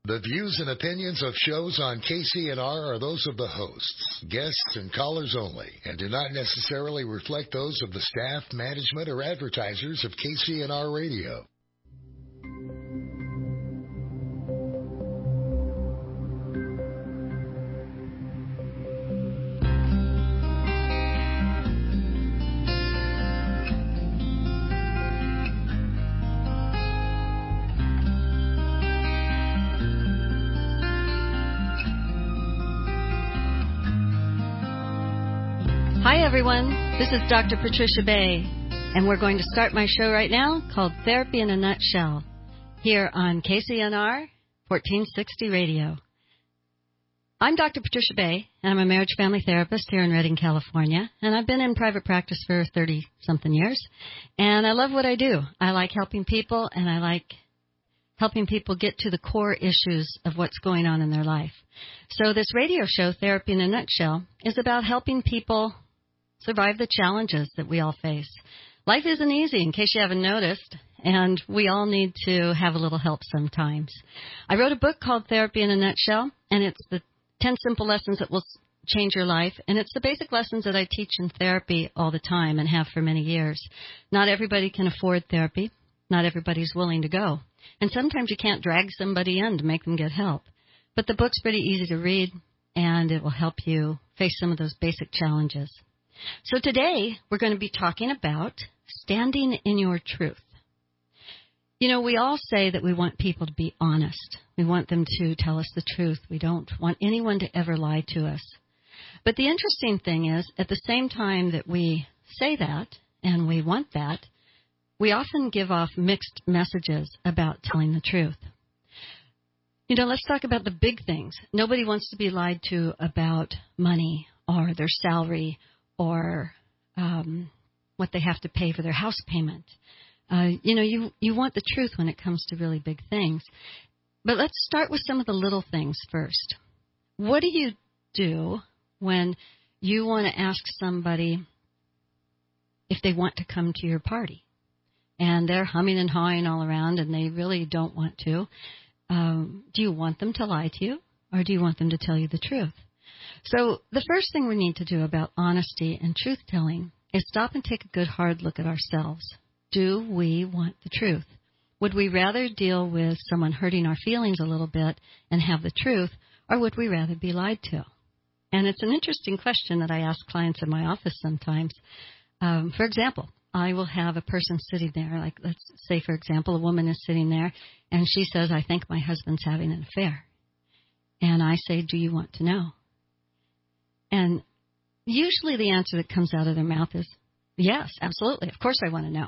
The views and opinions of shows on KCNR are those of the hosts, guests, and callers only, and do not necessarily reflect those of the staff, management, or advertisers of KCNR Radio. Hi, everyone. This is Dr. Patricia Bay, and we're going to start my show right now called Therapy in a Nutshell here on KCNR 1460 Radio. I'm Dr. Patricia Bay, and I'm a marriage family therapist here in Redding, California, and I've been in private practice for 30-something years, and I love what I do. I like helping people, and I like helping people get to the core issues of what's going on in their life. So this radio show, Therapy in a Nutshell, is about helping people survive the challenges that we all face. Life isn't easy, in case you haven't noticed, and we all need to have a little help sometimes. I wrote a book called Therapy in a Nutshell, and it's the 10 simple lessons that will change your life, and it's the basic lessons that I teach in therapy all the time and have for many years. Not everybody can afford therapy. Not everybody's willing to go. And sometimes you can't drag somebody in to make them get help. But the book's pretty easy to read, and it will help you face some of those basic challenges. So today, we're going to be talking about standing in your truth. You know, we all say that we want people to be honest. We want them to tell us the truth. We don't want anyone to ever lie to us. But the interesting thing is, at the same time that we say that, and we want that, we often give off mixed messages about telling the truth. You know, let's talk about the big things. Nobody wants to be lied to about money or their salary or what they have to pay for their house payment. You want the truth when it comes to really big things. But let's start with some of the little things first. What do you do when you want to ask somebody if they want to come to your party? And they're humming and hawing all around, and they really don't want to. Do you want them to lie to you, or do you want them to tell you the truth? So the first thing we need to do about honesty and truth-telling is stop and take a good hard look at ourselves. Do we want the truth? Would we rather deal with someone hurting our feelings a little bit and have the truth, or would we rather be lied to? And it's an interesting question that I ask clients in my office sometimes. For example, I will have a person sitting there, like let's say, for example, a woman is sitting there, and she says, I think my husband's having an affair. And I say, do you want to know? And usually the answer that comes out of their mouth is, yes, absolutely, of course I want to know.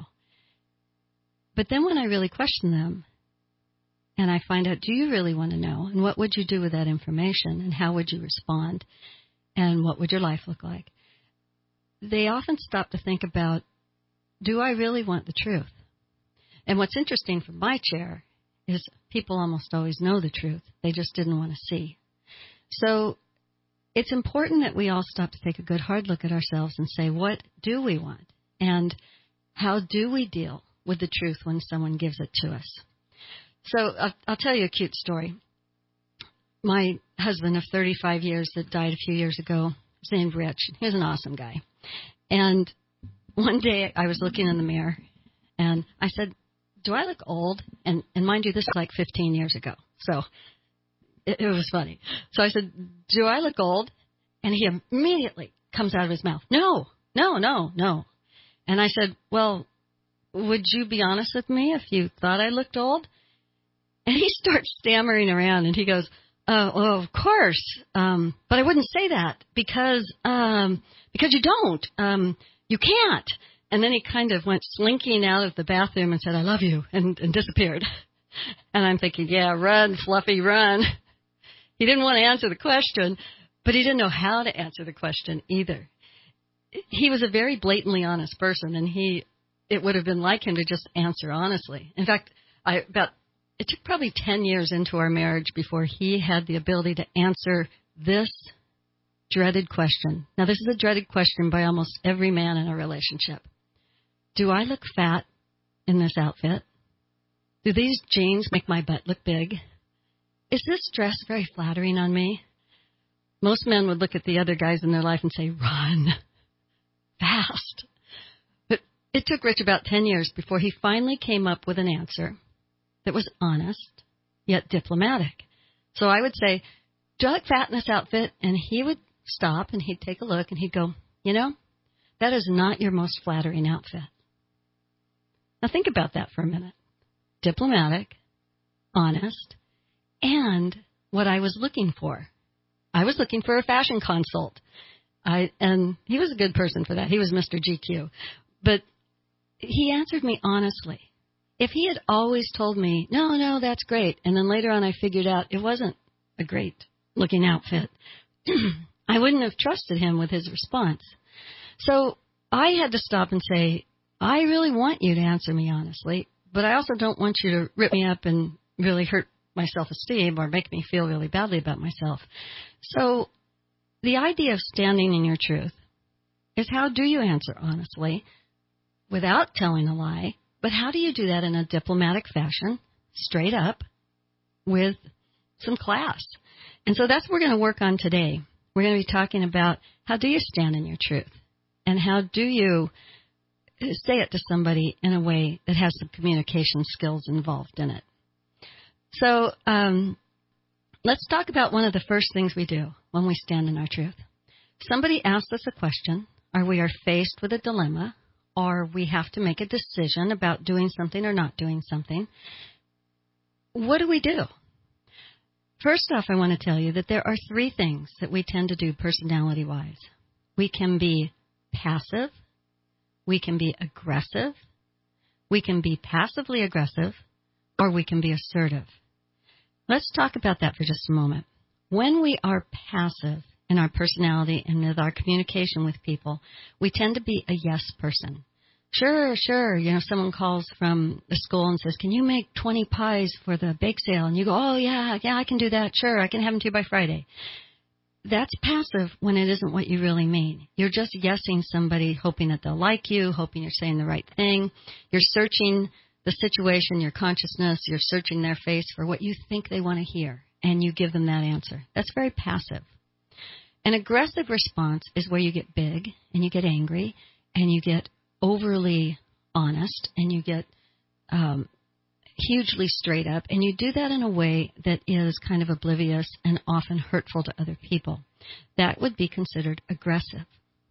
But then when I really question them, and I find out, do you really want to know? And what would you do with that information? And how would you respond? And what would your life look like? They often stop to think about, do I really want the truth? And what's interesting from my chair is people almost always know the truth. They just didn't want to see. So it's important that we all stop to take a good hard look at ourselves and say, what do we want? And how do we deal with the truth when someone gives it to us? So I'll tell you a cute story. My husband of 35 years that died a few years ago was named Rich. He was an awesome guy. And one day I was looking in the mirror, and I said, do I look old? And mind you, this is like 15 years ago. So it was funny. So I said, do I look old? And he immediately comes out of his mouth, no. And I said, well, would you be honest with me if you thought I looked old? And he starts stammering around, and he goes, well, of course, but I wouldn't say that because you don't. You can't. And then he kind of went slinking out of the bathroom and said, I love you, and disappeared. And I'm thinking, yeah, run, Fluffy, run. He didn't want to answer the question, but he didn't know how to answer the question either. He was a very blatantly honest person, and it would have been like him to just answer honestly. In fact, it took probably 10 years into our marriage before he had the ability to answer this dreaded question. Now, this is a dreaded question by almost every man in a relationship. Do I look fat in this outfit? Do these jeans make my butt look big? is this dress very flattering on me? Most men would look at the other guys in their life and say, run fast. But it took Rich about 10 years before he finally came up with an answer that was honest, yet diplomatic. So I would say, do I look fat in this outfit? And he would stop and he'd take a look and he'd go, you know, that is not your most flattering outfit. Now think about that for a minute. Diplomatic, honest, and what I was looking for. I was looking for a fashion consult. And he was a good person for that. He was Mr. GQ. But he answered me honestly. If he had always told me, no, that's great, and then later on I figured out it wasn't a great-looking outfit, I wouldn't have trusted him with his response. So I had to stop and say, I really want you to answer me honestly, but I also don't want you to rip me up and really hurt my self-esteem or make me feel really badly about myself. So the idea of standing in your truth is, how do you answer honestly without telling a lie? But how do you do that in a diplomatic fashion, straight up, with some class? And so that's what we're going to work on today. We're going to be talking about how do you stand in your truth, and how do you say it to somebody in a way that has some communication skills involved in it. So let's talk about one of the first things we do when we stand in our truth. Somebody asks us a question, or we are faced with a dilemma, or we have to make a decision about doing something or not doing something. What do we do? First off, I want to tell you that there are three things that we tend to do personality-wise. We can be passive, we can be aggressive, we can be passively aggressive, or we can be assertive. Let's talk about that for just a moment. When we are passive in our personality and with our communication with people, we tend to be a yes person. Sure. You know, someone calls from the school and says, can you make 20 pies for the bake sale? And you go, oh, yeah, I can do that. Sure, I can have them to you by Friday. That's passive when it isn't what you really mean. You're just yesing somebody, hoping that they'll like you, hoping you're saying the right thing. You're searching the situation, your consciousness, you're searching their face for what you think they want to hear, and you give them that answer. That's very passive. An aggressive response is where you get big, and you get angry, and you get overly honest, and you get hugely straight up, and you do that in a way that is kind of oblivious and often hurtful to other people. That would be considered aggressive.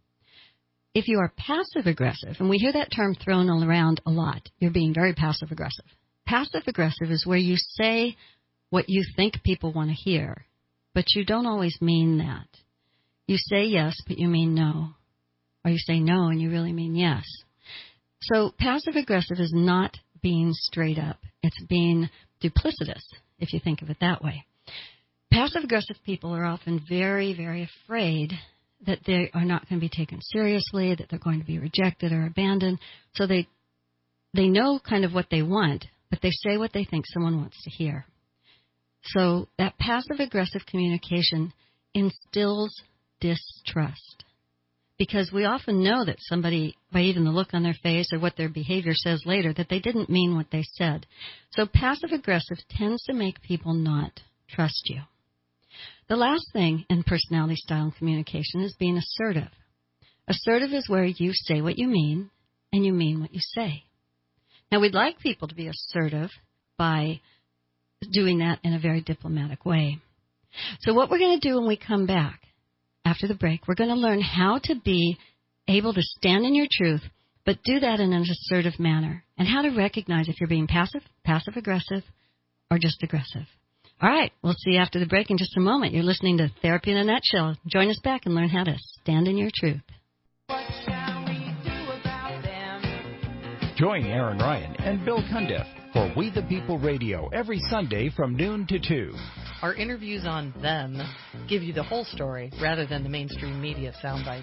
If you are passive-aggressive, and we hear that term thrown around a lot, you're being very passive-aggressive. Passive-aggressive is where you say what you think people want to hear, but you don't always mean that. You say yes, but you mean no. Or you say no, and you really mean yes. So passive-aggressive is not being straight up. It's being duplicitous, if you think of it that way. Passive-aggressive people are often very, very afraid that they are not going to be taken seriously, that they're going to be rejected or abandoned. So they know kind of what they want, but they say what they think someone wants to hear. So that passive-aggressive communication instills distrust, because we often know that somebody, by even the look on their face or what their behavior says later, that they didn't mean what they said. So passive-aggressive tends to make people not trust you. The last thing in personality style and communication is being assertive. Assertive is where you say what you mean, and you mean what you say. Now, we'd like people to be assertive by doing that in a very diplomatic way. So what we're going to do when we come back after the break, we're going to learn how to be able to stand in your truth, but do that in an assertive manner, and how to recognize if you're being passive, passive-aggressive, or just aggressive. All right, we'll see you after the break in just a moment. You're listening to Therapy in a Nutshell. Join us back and learn how to stand in your truth. What shall we do about them? Join Aaron Ryan and Bill Cundiff for We the People Radio every Sunday from noon to 2. Our interviews on them give you the whole story rather than the mainstream media sound bites.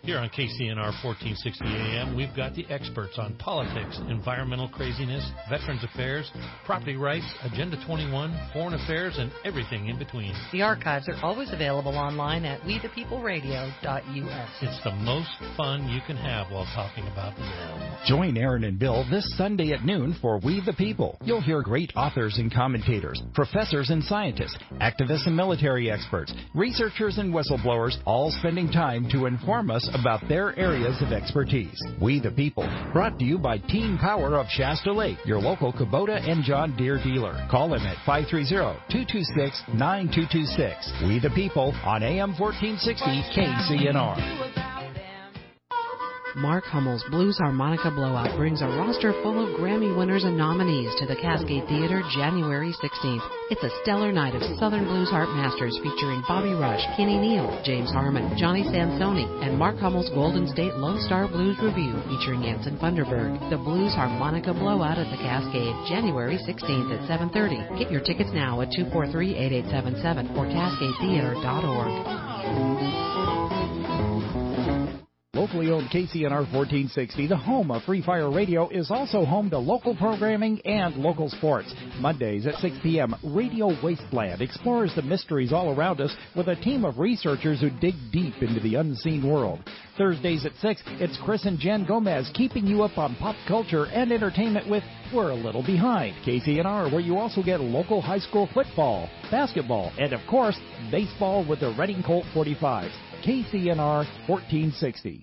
Here on KCNR 1460 AM, we've got the experts on politics, environmental craziness, veterans affairs, property rights, Agenda 21, foreign affairs, and everything in between. The archives are always available online at wethepeopleradio.us. It's the most fun you can have while talking about them. Join Aaron and Bill this Sunday at noon for We the People. You'll hear great authors and commentators, professors and scientists, activists and military experts, researchers and whistleblowers, all spending time to inform us about their areas of expertise. We the People, brought to you by Team Power of Shasta Lake, your local Kubota and John Deere dealer. Call them at 530-226-9226. We the People on AM 1460 KCNR. Mark Hummel's Blues Harmonica Blowout brings a roster full of Grammy winners and nominees to the Cascade Theater January 16th. It's a stellar night of Southern Blues Harp Masters featuring Bobby Rush, Kenny Neal, James Harmon, Johnny Sansoni, and Mark Hummel's Golden State Lone Star Blues Review featuring Anson Funderburg. The Blues Harmonica Blowout at the Cascade, January 16th at 7:30. Get your tickets now at 243-8877 or cascadetheater.org. Locally owned KCNR 1460, the home of Free Fire Radio, is also home to local programming and local sports. Mondays at 6 p.m., Radio Wasteland explores the mysteries all around us with a team of researchers who dig deep into the unseen world. Thursdays at 6, it's Chris and Jen Gomez keeping you up on pop culture and entertainment with We're a Little Behind. KCNR, where you also get local high school football, basketball, and, of course, baseball with the Reading Colt 45s. KCNR 1460.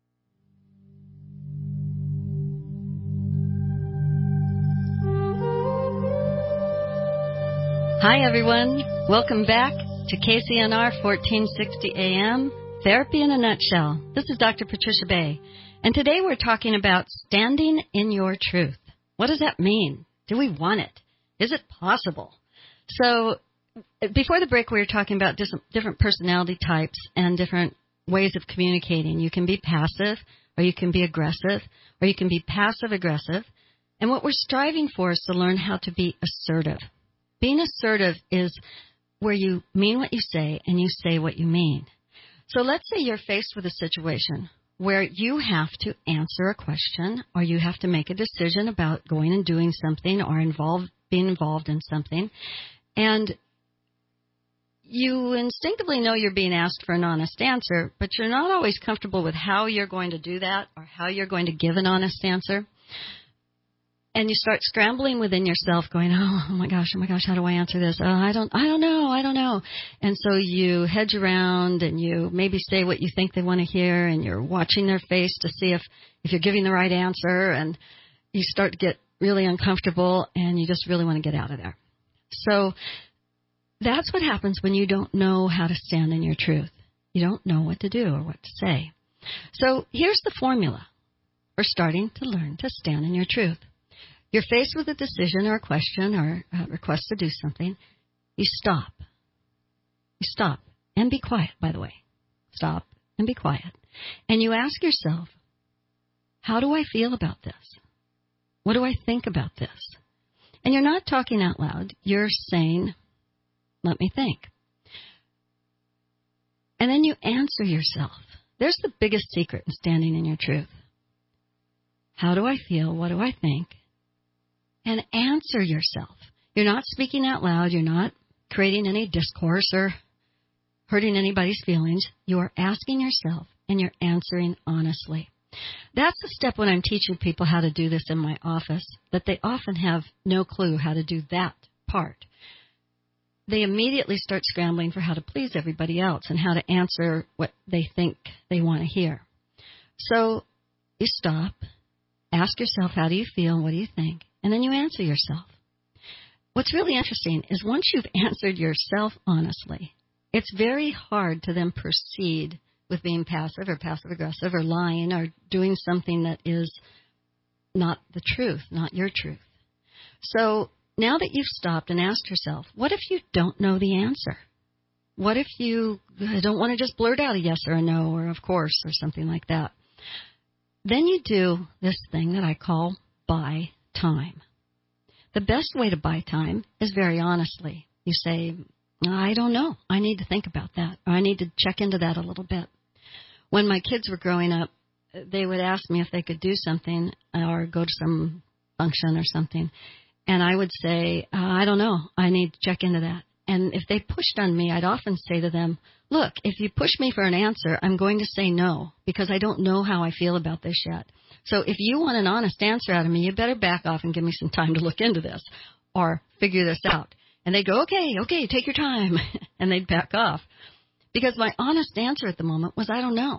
Hi, everyone. Welcome back to KCNR 1460 AM, Therapy in a Nutshell. This is Dr. Patricia Bay, and today we're talking about standing in your truth. What does that mean? Do we want it? Is it possible? So, before the break, we were talking about different personality types and different ways of communicating. You can be passive, or you can be aggressive, or you can be passive-aggressive. And what we're striving for is to learn how to be assertive. Being assertive is where you mean what you say and you say what you mean. So let's say you're faced with a situation where you have to answer a question or you have to make a decision about going and doing something or being involved in something. And you instinctively know you're being asked for an honest answer, but you're not always comfortable with how you're going to do that or how you're going to give an honest answer. And you start scrambling within yourself going, oh my gosh, how do I answer this? Oh, I don't know. And so you hedge around and you maybe say what you think they want to hear and you're watching their face to see if you're giving the right answer, and you start to get really uncomfortable and you just really want to get out of there. So that's what happens when you don't know how to stand in your truth. You don't know what to do or what to say. So here's the formula for starting to learn to stand in your truth. You're faced with a decision or a question or a request to do something. You stop. You stop and be quiet, by the way. Stop and be quiet. And you ask yourself, how do I feel about this? What do I think about this? And you're not talking out loud. You're saying, let me think. And then you answer yourself. There's the biggest secret in standing in your truth. How do I feel? What do I think? And answer yourself. You're not speaking out loud. You're not creating any discourse or hurting anybody's feelings. You are asking yourself, and you're answering honestly. That's the step when I'm teaching people how to do this in my office, that they often have no clue how to do that part. They immediately start scrambling for how to please everybody else and how to answer what they think they want to hear. So you stop, ask yourself, how do you feel, and what do you think? And then you answer yourself. What's really interesting is once you've answered yourself honestly, it's very hard to then proceed with being passive or passive-aggressive or lying or doing something that is not the truth, not your truth. So now that you've stopped and asked yourself, what if you don't know the answer? What if you don't want to just blurt out a yes or a no or of course or something like that? Then you do this thing that I call buy time. The best way to buy time is very honestly. You say, I don't know. I need to think about that. Or I need to check into that a little bit. when my kids were growing up, they would ask me if they could do something or go to some function or something. And I would say, I don't know. I need to check into that. And if they pushed on me, I'd often say to them, look, if you push me for an answer, I'm going to say no because I don't know how I feel about this yet. So if you want an honest answer out of me, you better back off and give me some time to look into this or figure this out. And they'd go, okay, take your time. And they'd back off. Because my honest answer at the moment was, I don't know.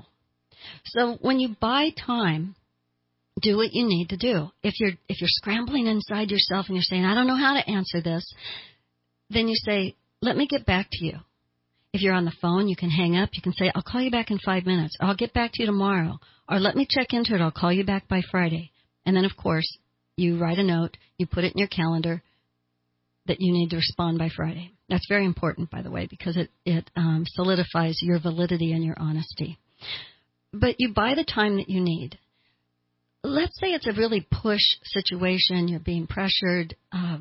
So when you buy time, do what you need to do. If you're scrambling inside yourself and you're saying, I don't know how to answer this, then you say, let me get back to you. If you're on the phone, you can hang up. You can say, I'll call you back in 5 minutes. Or I'll get back to you tomorrow. Or let me check into it. I'll call you back by Friday. And then, of course, you write a note. You put it in your calendar that you need to respond by Friday. That's very important, by the way, because it solidifies your validity and your honesty. But you buy the time that you need. Let's say it's a really push situation. You're being pressured.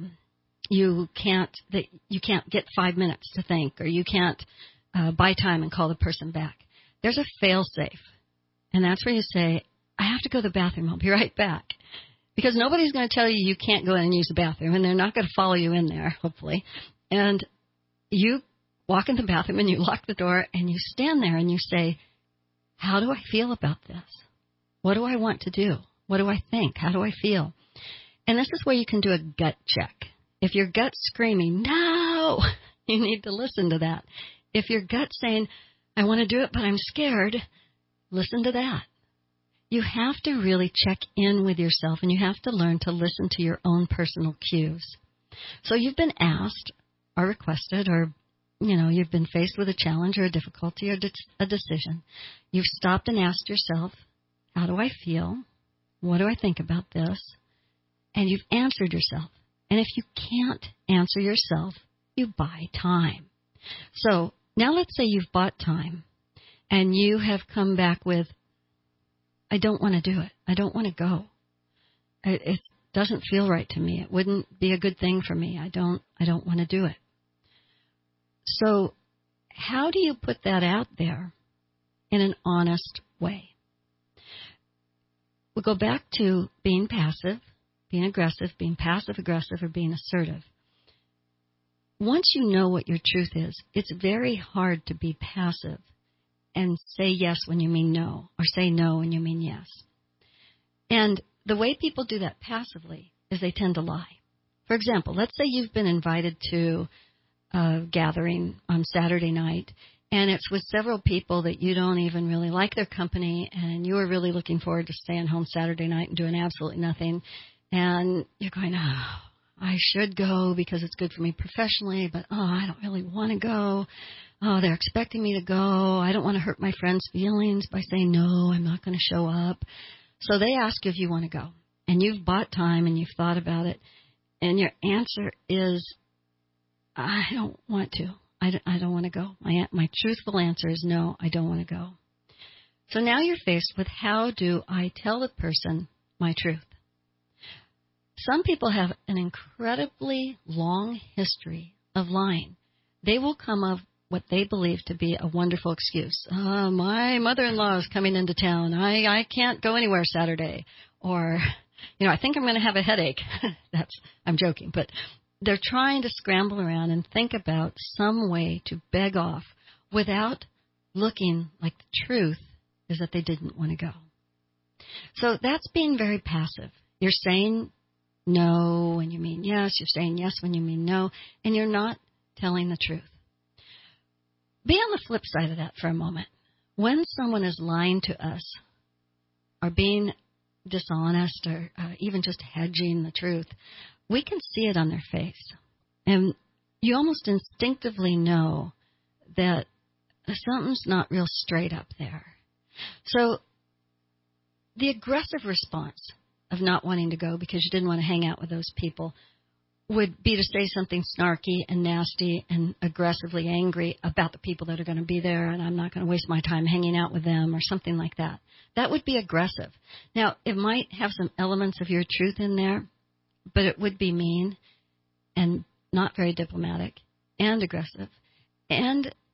You can't get 5 minutes to think, or you can't buy time and call the person back. There's a fail-safe, and that's where you say, I have to go to the bathroom. I'll be right back. Because nobody's going to tell you you can't go in and use the bathroom, and they're not going to follow you in there, hopefully. And you walk in the bathroom, and you lock the door, and you stand there, and you say, how do I feel about this? What do I want to do? What do I think? How do I feel? And this is where you can do a gut check. If your gut's screaming, no, you need to listen to that. If your gut's saying, I want to do it, but I'm scared, listen to that. You have to really check in with yourself, and you have to learn to listen to your own personal cues. So you've been asked or requested, or, you've been faced with a challenge or a difficulty or a decision. You've stopped and asked yourself, how do I feel? What do I think about this? And you've answered yourself. And if you can't answer yourself, you buy time. So now let's say you've bought time, and you have come back with, I don't want to do it. I don't want to go. It doesn't feel right to me. It wouldn't be a good thing for me. I don't want to do it. So how do you put that out there in an honest way? We'll go back to being passive, being aggressive, being passive-aggressive, or being assertive. Once you know what your truth is, it's very hard to be passive and say yes when you mean no, or say no when you mean yes. And the way people do that passively is they tend to lie. For example, let's say you've been invited to a gathering on Saturday night, and it's with several people that you don't even really like their company, and you are really looking forward to staying home Saturday night and doing absolutely nothing. And you're going, I should go because it's good for me professionally, but, I don't really want to go. They're expecting me to go. I don't want to hurt my friends' feelings by saying, no, I'm not going to show up. So they ask you if you want to go. And you've bought time and you've thought about it. And your answer is, I don't want to. I don't want to go. My truthful answer is no, I don't want to go. So now you're faced with, how do I tell the person my truth? Some people have an incredibly long history of lying. They will come up what they believe to be a wonderful excuse. My mother-in-law is coming into town. I can't go anywhere Saturday. Or, I think I'm going to have a headache. I'm joking, but they're trying to scramble around and think about some way to beg off without looking like the truth is that they didn't want to go. So that's being very passive. You're saying no when you mean yes. You're saying yes when you mean no. And you're not telling the truth. Be on the flip side of that for a moment. When someone is lying to us or being dishonest or even just hedging the truth, we can see it on their face. And you almost instinctively know that something's not real straight up there. So the aggressive response of not wanting to go because you didn't want to hang out with those people would be to say something snarky and nasty and aggressively angry about the people that are going to be there, and I'm not going to waste my time hanging out with them or something like that. That would be aggressive. Now, it might have some elements of your truth in there, but it would be mean and not very diplomatic and aggressive. And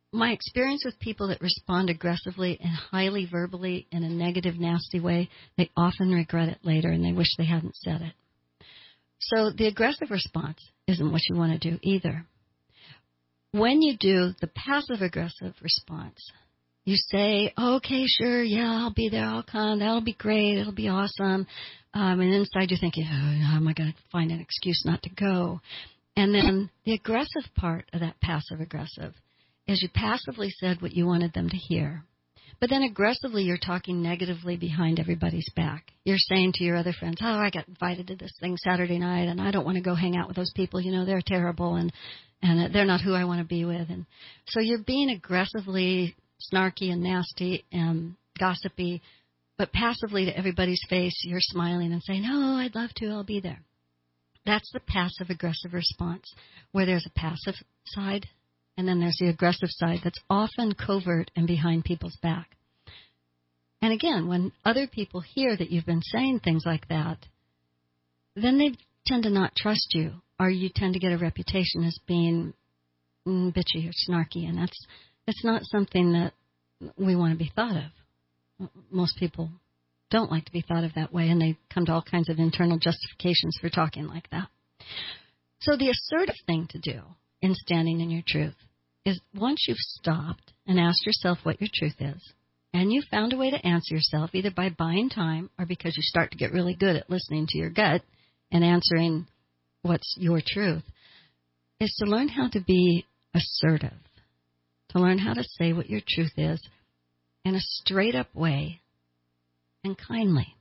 my experience with people that respond aggressively and highly verbally in a negative, nasty way, they often regret it later and they wish they hadn't said it. So the aggressive response isn't what you want to do either. When you do the passive-aggressive response, you say, okay, sure, yeah, I'll be there, I'll come, that'll be great, it'll be awesome. And inside you're thinking, oh, how am I going to find an excuse not to go? And then the aggressive part of that passive-aggressive is you passively said what you wanted them to hear. But then aggressively you're talking negatively behind everybody's back. You're saying to your other friends, oh, I got invited to this thing Saturday night, and I don't want to go hang out with those people. You know, they're terrible, and they're not who I want to be with. And so you're being aggressively snarky and nasty and gossipy, but passively to everybody's face, you're smiling and saying, oh, I'd love to, I'll be there. That's the passive-aggressive response, where there's a passive side, and then there's the aggressive side that's often covert and behind people's back. And again, when other people hear that you've been saying things like that, then they tend to not trust you, or you tend to get a reputation as being bitchy or snarky, and it's not something that we want to be thought of. Most people don't like to be thought of that way, and they come to all kinds of internal justifications for talking like that. So the assertive thing to do in standing in your truth is, once you've stopped and asked yourself what your truth is, and you found a way to answer yourself, either by buying time or because you start to get really good at listening to your gut and answering what's your truth, is to learn how to be assertive, to learn how to say what your truth is in a straight-up way and kindly.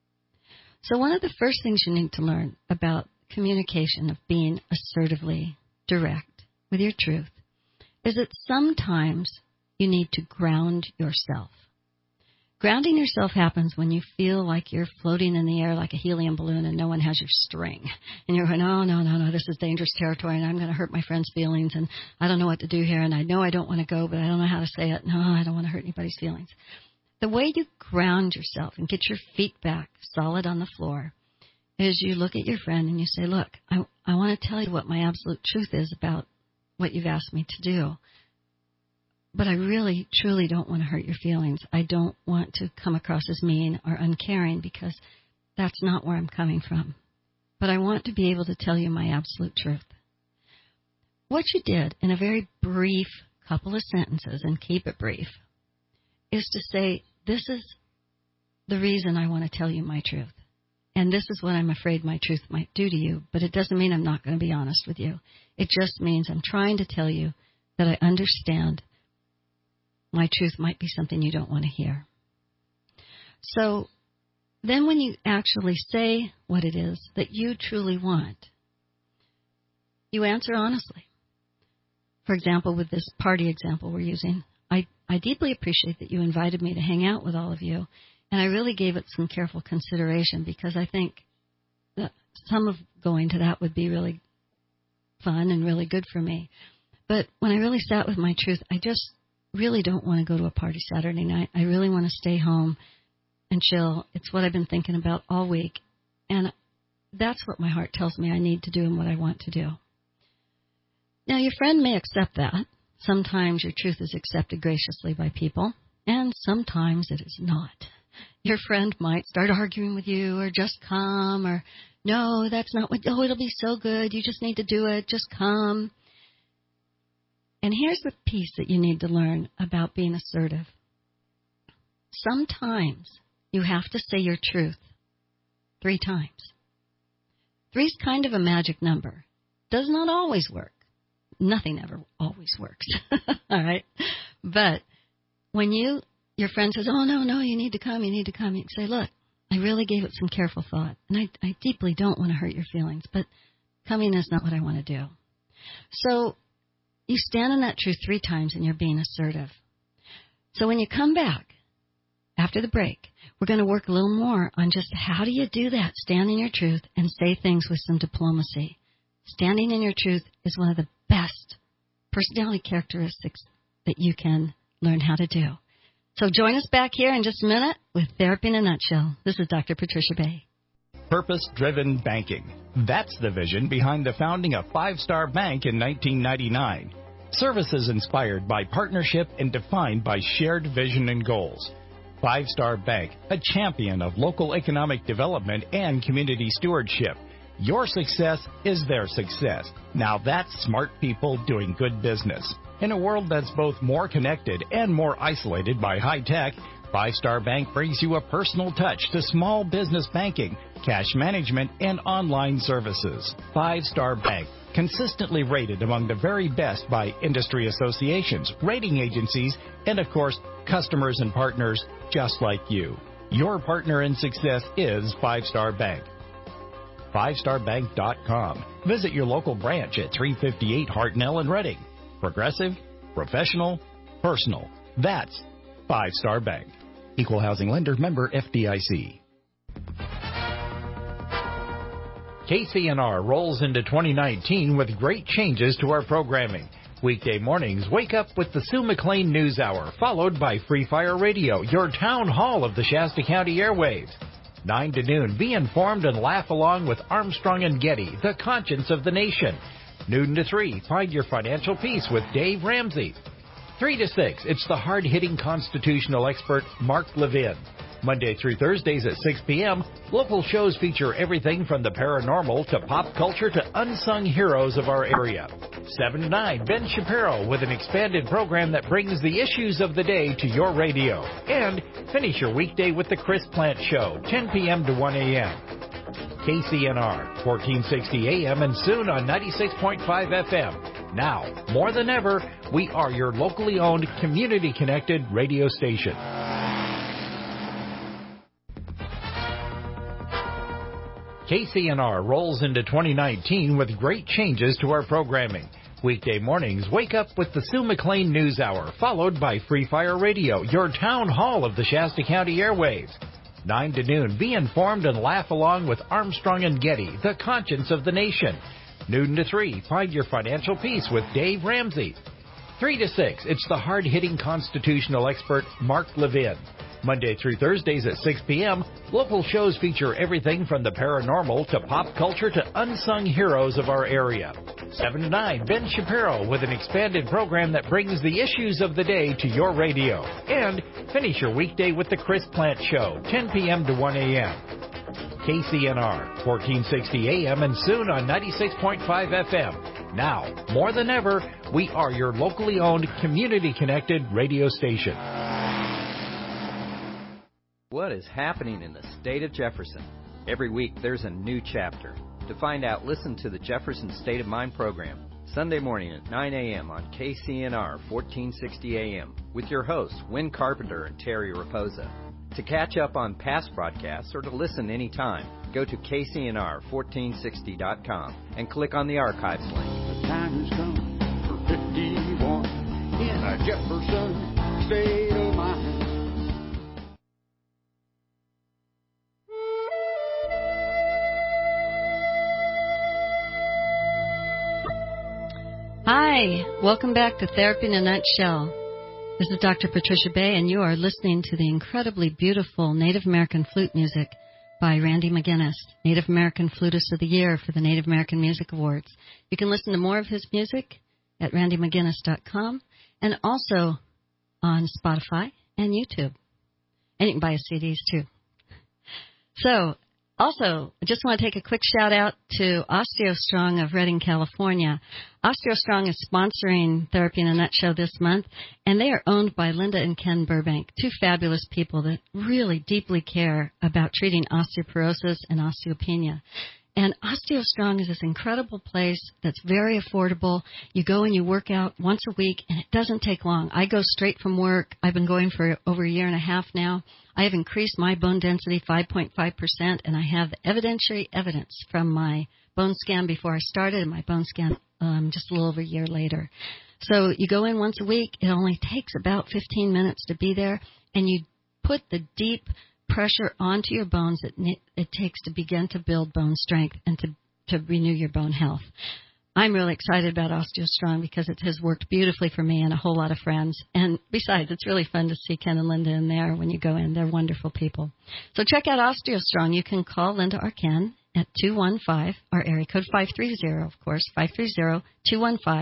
So one of the first things you need to learn about communication, of being assertively direct with your truth, is that sometimes you need to ground yourself. Grounding yourself happens when you feel like you're floating in the air like a helium balloon and no one has your string. And you're going, no, this is dangerous territory and I'm going to hurt my friend's feelings and I don't know what to do here and I know I don't want to go, but I don't know how to say it. No, I don't want to hurt anybody's feelings. The way you ground yourself and get your feet back solid on the floor is you look at your friend and you say, look, I want to tell you what my absolute truth is about what you've asked me to do. But I really, truly don't want to hurt your feelings. I don't want to come across as mean or uncaring because that's not where I'm coming from. But I want to be able to tell you my absolute truth. What you did in a very brief couple of sentences, and keep it brief, is to say, this is the reason I want to tell you my truth. And this is what I'm afraid my truth might do to you. But it doesn't mean I'm not going to be honest with you. It just means I'm trying to tell you that I understand my truth might be something you don't want to hear. So then when you actually say what it is that you truly want, you answer honestly. For example, with this party example we're using, I deeply appreciate that you invited me to hang out with all of you, and I really gave it some careful consideration because I think that some of going to that would be really fun and really good for me. But when I really sat with my truth, I just really don't want to go to a party Saturday night. I really want to stay home and chill. It's what I've been thinking about all week. And that's what my heart tells me I need to do and what I want to do. Now, your friend may accept that. Sometimes your truth is accepted graciously by people, and sometimes it is not. Your friend might start arguing with you or just come or, no, that's not what, oh, it'll be so good. You just need to do it. Just come. And here's the piece that you need to learn about being assertive. Sometimes you have to say your truth 3 times. 3 is kind of a magic number. Does not always work. Nothing ever always works. All right? But when your friend says, oh, no, you need to come, you can say, look, I really gave it some careful thought, and I deeply don't want to hurt your feelings, but coming is not what I want to do. So you stand in that truth 3 times and you're being assertive. So when you come back after the break, we're going to work a little more on just how do you do that, stand in your truth and say things with some diplomacy. Standing in your truth is one of the best personality characteristics that you can learn how to do. So join us back here in just a minute with Therapy in a Nutshell. This is Dr. Patricia Bay. Purpose-driven banking. That's the vision behind the founding of Five Star Bank in 1999. Services inspired by partnership and defined by shared vision and goals. 5 Star Bank, a champion of local economic development and community stewardship. Your success is their success. Now that's smart people doing good business. In a world that's both more connected and more isolated by high tech, 5 Star Bank brings you a personal touch to small business banking, cash management, and online services. 5 Star Bank, consistently rated among the very best by industry associations, rating agencies, and of course, customers and partners just like you. Your partner in success is 5 Star Bank. 5starbank.com. Visit your local branch at 358 Hartnell in Reading. Progressive, professional, personal. That's 5 Star Bank. Equal housing lender, member FDIC. KCNR rolls into 2019 with great changes to our programming. Weekday mornings, wake up with the Sue McLean News Hour, followed by Free Fire Radio, your town hall of the Shasta County airwaves. 9 to noon, be informed and laugh along with Armstrong and Getty, the conscience of the nation. Noon to 3, find your financial peace with Dave Ramsey. 3 to 6, it's the hard-hitting constitutional expert Mark Levin. Monday through Thursdays at 6 p.m., local shows feature everything from the paranormal to pop culture to unsung heroes of our area. 7 to 9, Ben Shapiro with an expanded program that brings the issues of the day to your radio. And finish your weekday with the Chris Plant Show, 10 p.m. to 1 a.m. KCNR, 1460 a.m. and soon on 96.5 FM. Now, more than ever, we are your locally owned, community-connected radio station. KCNR rolls into 2019 with great changes to our programming. Weekday mornings, wake up with the Sue McLean News Hour, followed by Free Fire Radio, your town hall of the Shasta County airwaves. 9 to noon, be informed and laugh along with Armstrong and Getty, the conscience of the nation. Noon to 3, find your financial peace with Dave Ramsey. 3 to 6, it's the hard-hitting constitutional expert Mark Levin. Monday through Thursdays at 6 p.m., local shows feature everything from the paranormal to pop culture to unsung heroes of our area. 7 to 9, Ben Shapiro with an expanded program that brings the issues of the day to your radio. And finish your weekday with the Chris Plant Show, 10 p.m. to 1 a.m. KCNR, 1460 a.m. and soon on 96.5 FM. Now, more than ever, we are your locally owned, community-connected radio station. What is happening in the state of Jefferson? Every week there's a new chapter. To find out, listen to the Jefferson State of Mind program, Sunday morning at 9 a.m. on KCNR 1460 a.m. with your hosts, Wynn Carpenter and Terry Raposa. To catch up on past broadcasts or to listen anytime, go to KCNR1460.com and click on the archives link. The time has come for 51 in a Jefferson State of Mind. Hi, welcome back to Therapy in a Nutshell. This is Dr. Patricia Bay, and you are listening to the incredibly beautiful Native American flute music by Randy McGinnis, Native American Flutist of the Year for the Native American Music Awards. You can listen to more of his music at randymcginnis.com and also on Spotify and YouTube. And you can buy his CDs too. So, also, I just want to take a quick shout out to OsteoStrong of Redding, California. OsteoStrong is sponsoring Therapy in a Nutshell this month, and they are owned by Linda and Ken Burbank, two fabulous people that really deeply care about treating osteoporosis and osteopenia. And OsteoStrong is this incredible place that's very affordable. You go and you work out once a week, and it doesn't take long. I go straight from work. I've been going for over a year and a half now. I have increased my bone density 5.5%, and I have evidentiary evidence from my bone scan before I started and my bone scan just a little over a year later. So you go in once a week. It only takes about 15 minutes to be there, and you put the deep pressure onto your bones that it takes to begin to build bone strength and to renew your bone health. I'm really excited about OsteoStrong because it has worked beautifully for me and a whole lot of friends. And besides, it's really fun to see Ken and Linda in there when you go in. They're wonderful people. So check out OsteoStrong. You can call Linda or Ken at 215, or area code 530, of course, 530-215-3600.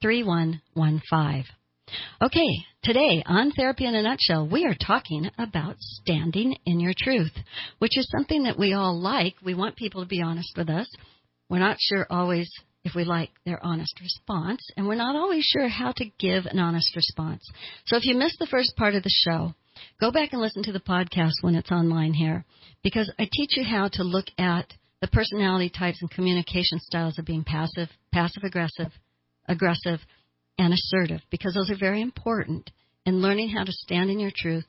888-866-3115. Okay, today on Therapy in a Nutshell, we are talking about standing in your truth, which is something that we all like. We want people to be honest with us. We're not sure always if we like their honest response, and we're not always sure how to give an honest response. So if you missed the first part of the show, go back and listen to the podcast when it's online here, because I teach you how to look at the personality types and communication styles of being passive, passive-aggressive, aggressive, and assertive, because those are very important in learning how to stand in your truth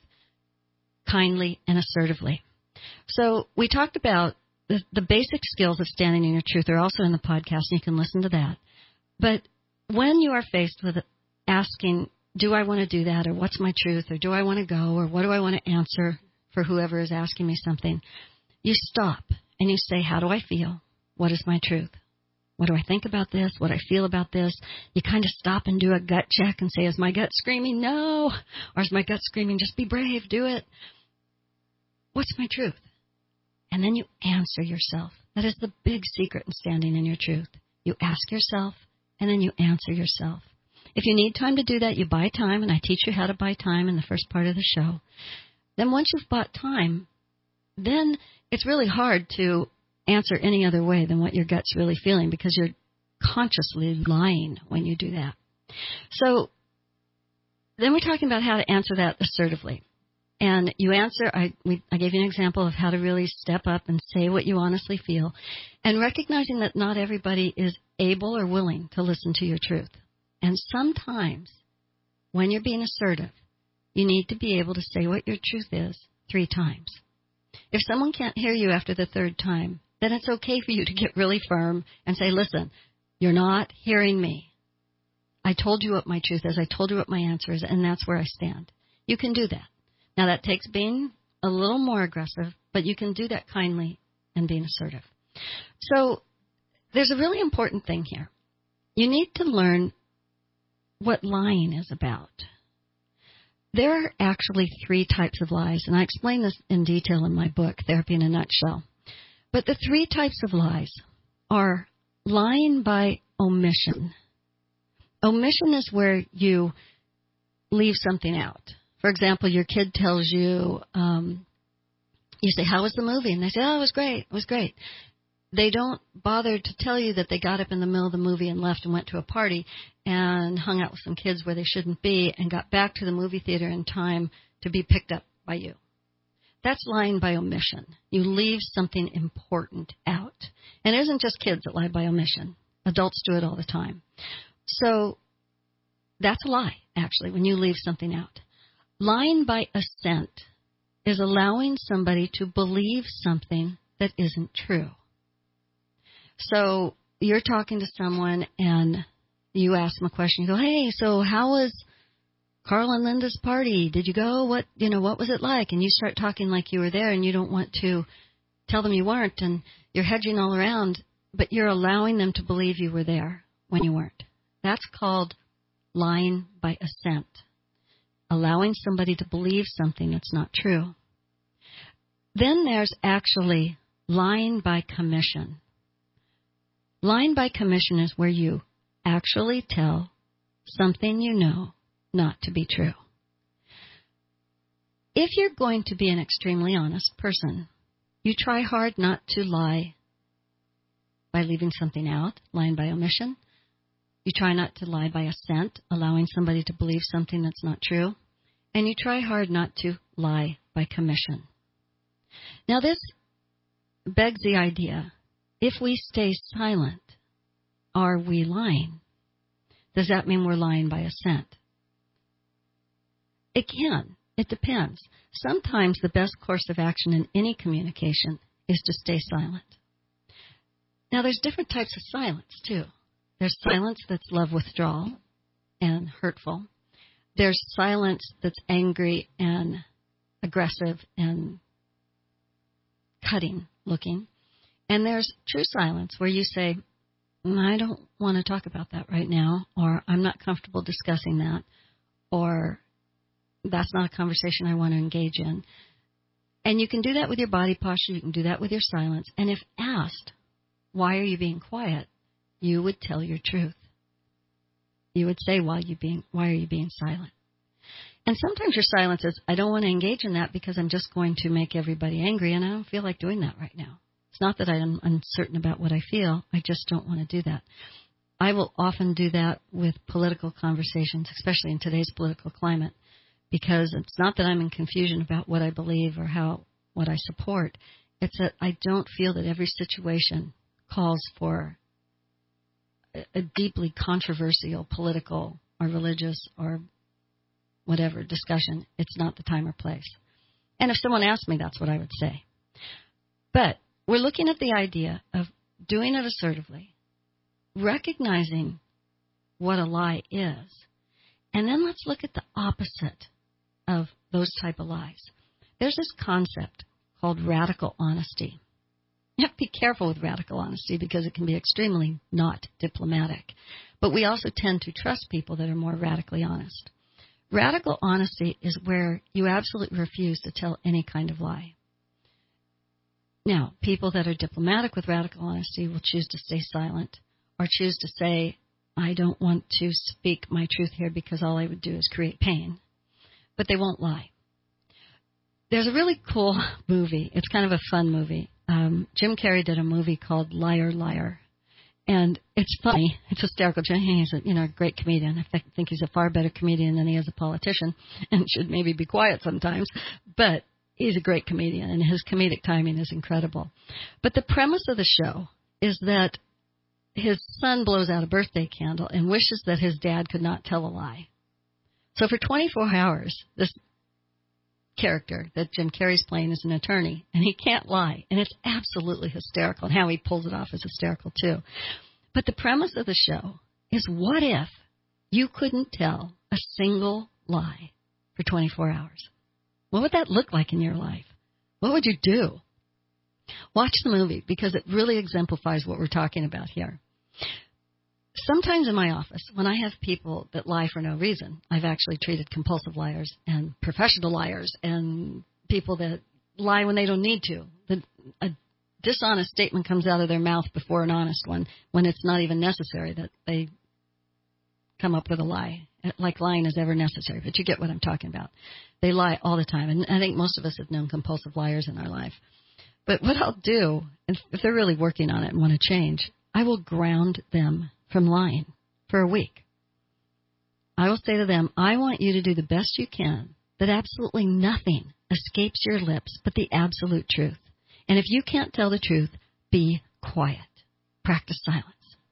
kindly and assertively. So we talked about the basic skills of standing in your truth are also in the podcast, and you can listen to that. But when you are faced with asking, do I want to do that, or what's my truth, or do I want to go, or what do I want to answer for whoever is asking me something, you stop and you say, how do I feel? What is my truth? What do I think about this? What do I feel about this? You kind of stop and do a gut check and say, is my gut screaming no? Or is my gut screaming, just be brave, do it? What's my truth? And then you answer yourself. That is the big secret in standing in your truth. You ask yourself, and then you answer yourself. If you need time to do that, you buy time, and I teach you how to buy time in the first part of the show. Then once you've bought time, then it's really hard to answer any other way than what your gut's really feeling, because you're consciously lying when you do that. So then we're talking about how to answer that assertively. And you answer, I gave you an example of how to really step up and say what you honestly feel, and recognizing that not everybody is able or willing to listen to your truth. And sometimes when you're being assertive, you need to be able to say what your truth is 3 times. If someone can't hear you after the 3rd time, then it's okay for you to get really firm and say, listen, you're not hearing me. I told you what my truth is. I told you what my answer is, and that's where I stand. You can do that. Now, that takes being a little more aggressive, but you can do that kindly and being assertive. So there's a really important thing here. You need to learn what lying is about. There are actually 3 types of lies, and I explain this in detail in my book, Therapy in a Nutshell. But the 3 types of lies are lying by omission. Omission is where you leave something out. For example, your kid tells you, you say, how was the movie? And they say, oh, it was great. It was great. They don't bother to tell you that they got up in the middle of the movie and left and went to a party and hung out with some kids where they shouldn't be and got back to the movie theater in time to be picked up by you. That's lying by omission. You leave something important out. And it isn't just kids that lie by omission. Adults do it all the time. So that's a lie, actually, when you leave something out. Lying by assent is allowing somebody to believe something that isn't true. So you're talking to someone and you ask them a question. You go, hey, so how was Carl and Linda's party? Did you go? What was it like? And you start talking like you were there, and you don't want to tell them you weren't, and you're hedging all around, but you're allowing them to believe you were there when you weren't. That's called lying by assent. Allowing somebody to believe something that's not true. Then there's actually lying by commission. Lying by commission is where you actually tell something you know not to be true. If you're going to be an extremely honest person, you try hard not to lie by leaving something out, lying by omission. You try not to lie by assent, allowing somebody to believe something that's not true. And you try hard not to lie by commission. Now, this begs the idea, if we stay silent, are we lying? Does that mean we're lying by assent? It can. It depends. Sometimes the best course of action in any communication is to stay silent. Now, there's different types of silence, too. There's silence that's love withdrawal and hurtful. There's silence that's angry and aggressive and cutting looking. And there's true silence where you say, I don't want to talk about that right now, or I'm not comfortable discussing that, or that's not a conversation I want to engage in. And you can do that with your body posture. You can do that with your silence. And if asked, why are you being quiet? You would tell your truth. you would say, why are you being silent? And sometimes your silence is, I don't want to engage in that because I'm just going to make everybody angry, and I don't feel like doing that right now. It's not that I'm uncertain about what I feel. I just don't want to do that. I will often do that with political conversations, especially in today's political climate, because it's not that I'm in confusion about what I believe or what I support. It's that I don't feel that every situation calls for a deeply controversial political or religious or whatever discussion. It's not the time or place. And if someone asked me, that's what I would say. But we're looking at the idea of doing it assertively, recognizing what a lie is, and then let's look at the opposite of those type of lies. There's this concept called radical honesty. You have to be careful with radical honesty because it can be extremely not diplomatic. But we also tend to trust people that are more radically honest. Radical honesty is where you absolutely refuse to tell any kind of lie. Now, people that are diplomatic with radical honesty will choose to stay silent or choose to say, I don't want to speak my truth here because all I would do is create pain. But they won't lie. There's a really cool movie. It's kind of a fun movie. Jim Carrey did a movie called Liar, Liar. And it's funny. It's hysterical. He's a great comedian. I think he's a far better comedian than he is a politician and should maybe be quiet sometimes. But he's a great comedian, and his comedic timing is incredible. But the premise of the show is that his son blows out a birthday candle and wishes that his dad could not tell a lie. So for 24 hours, this character that Jim Carrey's playing is an attorney, and he can't lie. And it's absolutely hysterical, and how he pulls it off is hysterical too. But the premise of the show is, what if you couldn't tell a single lie for 24 hours? What would that look like in your life? What would you do? Watch the movie because it really exemplifies what we're talking about here. Sometimes in my office, when I have people that lie for no reason, I've actually treated compulsive liars and professional liars and people that lie when they don't need to. A dishonest statement comes out of their mouth before an honest one when it's not even necessary that they come up with a lie. Like lying is ever necessary, but you get what I'm talking about. They lie all the time, and I think most of us have known compulsive liars in our life. But what I'll do, if they're really working on it and want to change, I will ground them from lying for a week. I will say to them, I want you to do the best you can, that absolutely nothing escapes your lips but the absolute truth. And if you can't tell the truth, be quiet. Practice silence.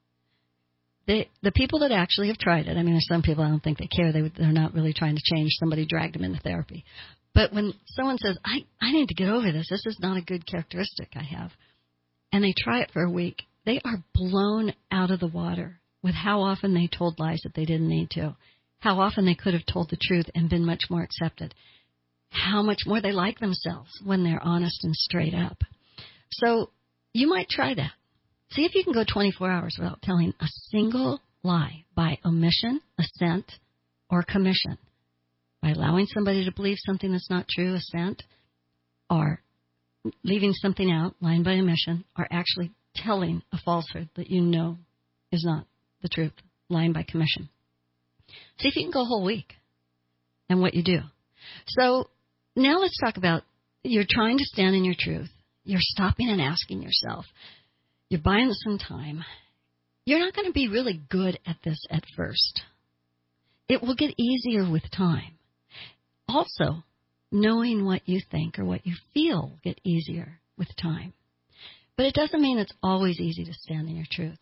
The people that actually have tried it, I mean, there's some people I don't think they care. They're not really trying to change. Somebody dragged them into therapy. But when someone says, I need to get over this, this is not a good characteristic I have, and they try it for a week, they are blown out of the water with how often they told lies that they didn't need to, how often they could have told the truth and been much more accepted, how much more they like themselves when they're honest and straight up. So you might try that. See if you can go 24 hours without telling a single lie by omission, assent, or commission. By allowing somebody to believe something that's not true, assent, or leaving something out, lying by omission, or actually telling a falsehood that you know is not the truth, lying by commission. See if you can go a whole week and what you do. So now let's talk about, you're trying to stand in your truth. You're stopping and asking yourself. You're buying some time. You're not going to be really good at this at first. It will get easier with time. Also, knowing what you think or what you feel will get easier with time. But it doesn't mean it's always easy to stand in your truth.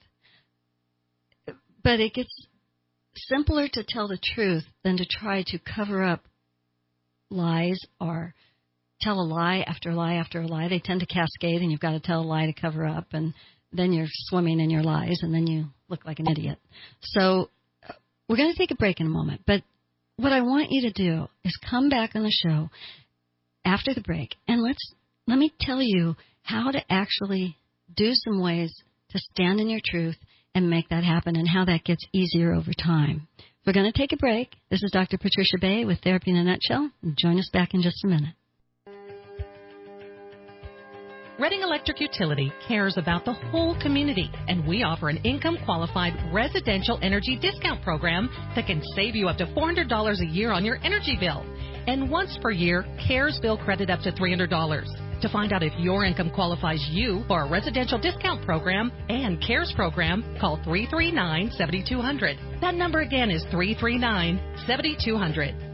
But it gets simpler to tell the truth than to try to cover up lies or tell a lie after lie after a lie. They tend to cascade, and you've got to tell a lie to cover up, and then you're swimming in your lies, and then you look like an idiot. So we're going to take a break in a moment, but what I want you to do is come back on the show after the break, and let me tell you how to actually do some ways to stand in your truth and make that happen, and how that gets easier over time. We're going to take a break. This is Dr. Patricia Bay with Therapy in a Nutshell. Join us back in just a minute. Reading Electric Utility cares about the whole community, and we offer an income-qualified residential energy discount program that can save you up to $400 a year on your energy bill. And once per year, CARES bill credit up to $300. To find out if your income qualifies you for a residential discount program and CARES program, call 339-7200. That number again is 339-7200.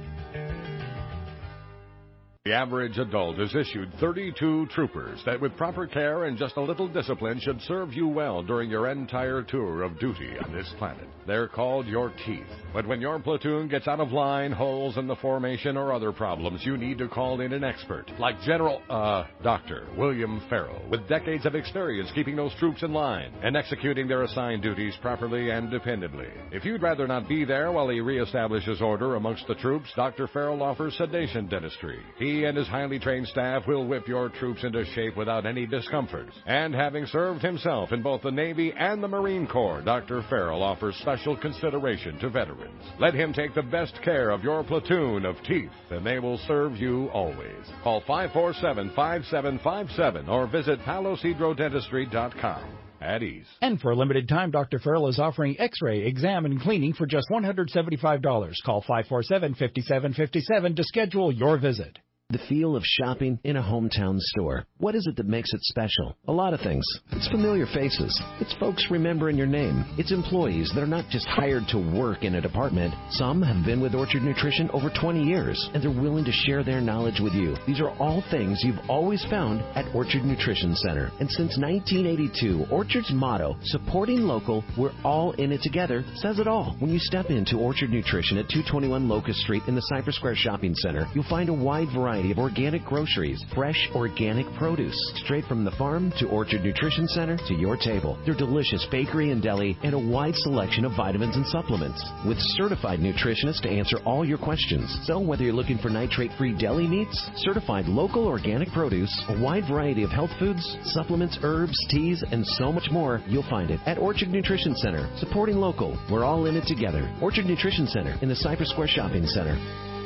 The average adult is issued 32 troopers that with proper care and just a little discipline should serve you well during your entire tour of duty on this planet. They're called your teeth. But when your platoon gets out of line, holes in the formation, or other problems, you need to call in an expert like Dr. William Farrell, with decades of experience keeping those troops in line and executing their assigned duties properly and dependably. If you'd rather not be there while he reestablishes order amongst the troops, Dr. Farrell offers sedation dentistry. He and his highly trained staff will whip your troops into shape without any discomfort. And having served himself in both the Navy and the Marine Corps, Dr. Farrell offers special consideration to veterans. Let him take the best care of your platoon of teeth, and they will serve you always. Call 547-5757 or visit palosidrodentistry.com. At ease. And for a limited time, Dr. Farrell is offering X-ray, exam, and cleaning for just $175. Call 547-5757 to schedule your visit. The feel of shopping in a hometown store. What is it that makes it special? A lot of things. It's familiar faces. It's folks remembering your name. It's employees that are not just hired to work in a department. Some have been with Orchard Nutrition over 20 years, and they're willing to share their knowledge with you. These are all things you've always found at Orchard Nutrition Center. And since 1982, Orchard's motto, supporting local, we're all in it together, says it all. When you step into Orchard Nutrition at 221 Locust Street in the Cypress Square Shopping Center, you'll find a wide variety of organic groceries, fresh organic produce, straight from the farm to Orchard Nutrition Center to your table. Their delicious bakery and deli, and a wide selection of vitamins and supplements, with certified nutritionists to answer all your questions. So whether you're looking for nitrate-free deli meats, certified local organic produce, a wide variety of health foods, supplements, herbs, teas, and so much more, you'll find it at Orchard Nutrition Center. Supporting local, we're all in it together. Orchard Nutrition Center in the Cypress Square Shopping Center.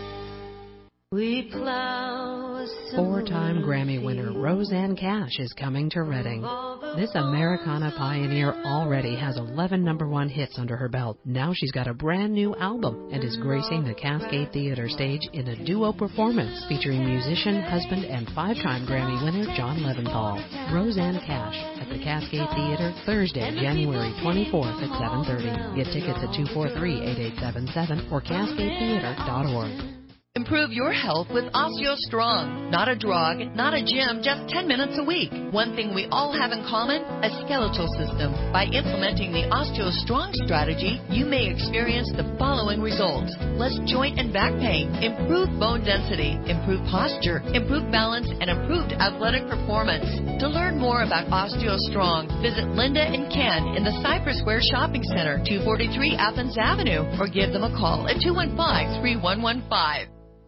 We plow. Four-time Grammy winner Roseanne Cash is coming to Reading. This Americana pioneer already has 11 #1 hits under her belt. Now she's got a brand new album and is gracing the Cascade Theater stage in a duo performance featuring musician, husband, and 5-time Grammy winner John Leventhal. Roseanne Cash at the Cascade Theater Thursday, January 24th at 7:30. Get tickets at 243-8877 or cascadetheater.org. Improve your health with OsteoStrong. Not a drug, not a gym, just 10 minutes a week. One thing we all have in common, a skeletal system. By implementing the OsteoStrong strategy, you may experience the following results: less joint and back pain, improved bone density, improved posture, improved balance, and improved athletic performance. To learn more about OsteoStrong, visit Linda and Ken in the Cypress Square Shopping Center, 243 Athens Avenue, or give them a call at 215-3115.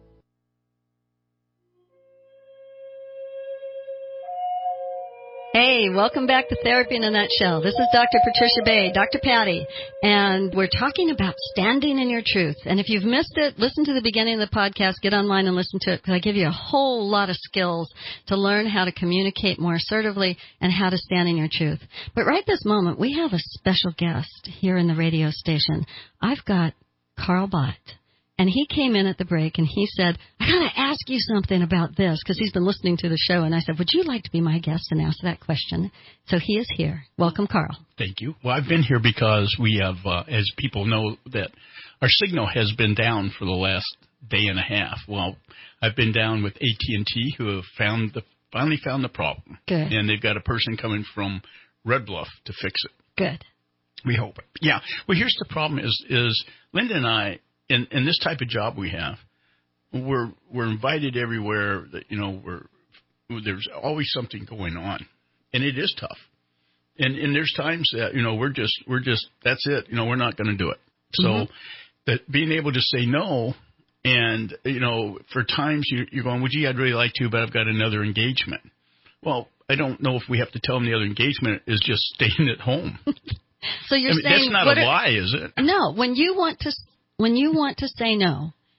Hey, welcome back to Therapy in a Nutshell. This is Dr. Patricia Bay, Dr. Patty, and we're talking about standing in your truth. And if you've missed it, listen to the beginning of the podcast, get online and listen to it, because I give you a whole lot of skills to learn how to communicate more assertively and how to stand in your truth. But right this moment, we have a special guest here in the radio station. I've got Carl Bott. And he came in at the break, and he said, I got to ask you something about this, because he's been listening to the show. And I said, would you like to be my guest and ask that question? So he is here. Welcome, Carl. Thank you. Well, I've been here because we have, as people know, that our signal has been down for the last day and a half. Well, I've been down with AT&T, who have finally found the problem. Good. And they've got a person coming from Red Bluff to fix it. Good. We hope. Yeah. Well, here's the problem is Linda and I, in this type of job we have, we're invited everywhere. That, there's always something going on, and it is tough. And there's times that we're just that's it. We're not going to do it. So that being able to say no, and for times you're going, well, gee, I'd really like to, but I've got another engagement. Well, I don't know if we have to tell them the other engagement is just staying at home. So you're saying that's not a lie, is it? No. When you want to say no,